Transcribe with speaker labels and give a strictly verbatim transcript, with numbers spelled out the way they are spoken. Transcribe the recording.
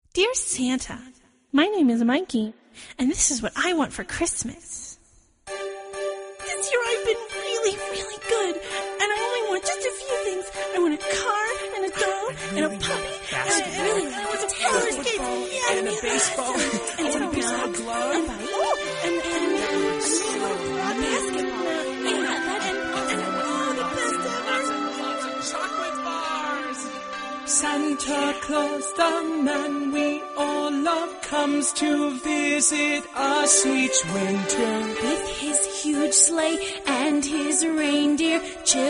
Speaker 1: Dear Santa, my name is Mikey, and this is what I want for Christmas. This year I've been really, really good, and I only want just a few things. I want a car, and a doll, and a puppy, and I really I want some roller skates, yeah,
Speaker 2: and a baseball,
Speaker 1: and,
Speaker 2: and a baseball glove,
Speaker 1: and, and, and, and, and a basketball, yeah, that, and, and all the best
Speaker 2: lots and lots of chocolate bars. Santa Claus, the man we all love, comes to visit us each winter
Speaker 1: with his huge sleigh and his reindeer.